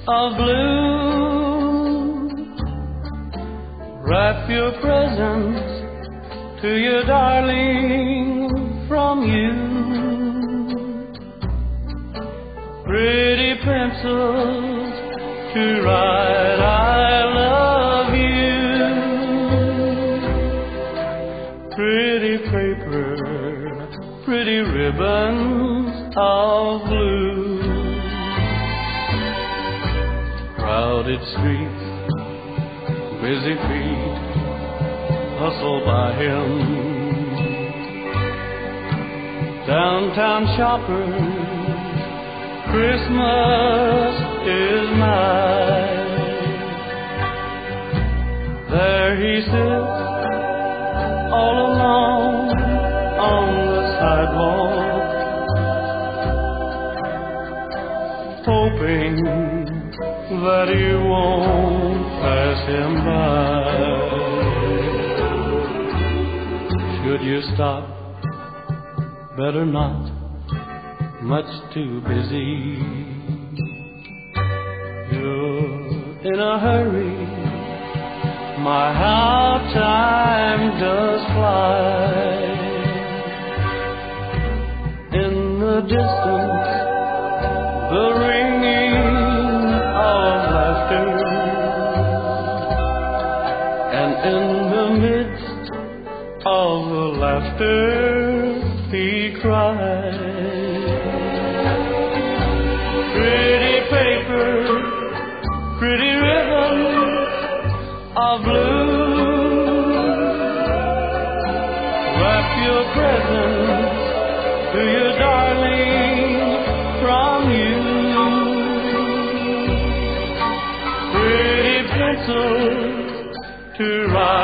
of blue. Wrap your presents to your darling from you. Pretty pencils to write I love you. Pretty paper, pretty ribbons of blue. Crowded streets, busy feet hustle by him. Downtown shoppers, Christmas is nigh. There he sits all alone on the sidewalk, hoping that he won't pass him by. Should you stop? Better not, much too busy. You're in a hurry, my how time does fly. In the distance, the ringing of laughter, and in the midst of the laughter he cried. Pretty paper, pretty ribbon of blue. Wrap your presents to your darling from you. Pretty pencils to write